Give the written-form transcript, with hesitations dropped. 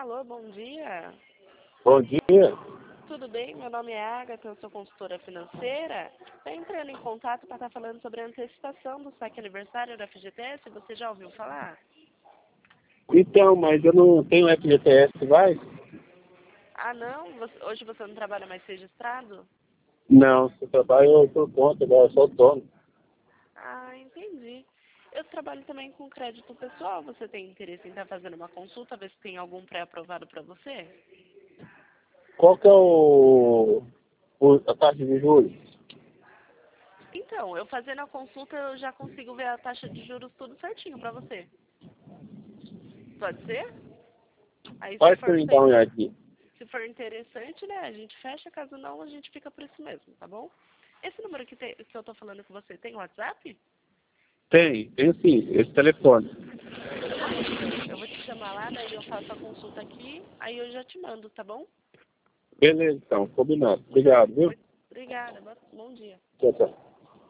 Alô, bom dia. Bom dia. Tudo bem? Meu nome é Agatha, eu sou consultora financeira. Estou entrando em contato para estar falando sobre a antecipação do saque aniversário da FGTS. Você já ouviu falar? Então, mas eu não tenho FGTS, vai? Ah, não? Hoje você não trabalha mais registrado? Não, eu trabalho por conta, eu sou autônomo. Ah, entendi. Eu trabalho também com crédito pessoal. Você tem interesse em estar fazendo uma consulta, ver se tem algum pré-aprovado para você? Qual que é a taxa de juros? Então, eu fazendo a consulta, eu já consigo ver a taxa de juros tudo certinho para você. Pode ser? Aí, Faz para me dar uma olhadinha. se for interessante, né, a gente fecha. Caso não, a gente fica por isso mesmo, tá bom? Esse número que eu tô falando com você tem WhatsApp? Tenho sim, esse telefone. Eu vou te chamar lá, daí eu faço a consulta aqui, aí eu já te mando, tá bom? Beleza, então, combinado. Obrigado, viu? Obrigada, bom dia. Tchau, tchau.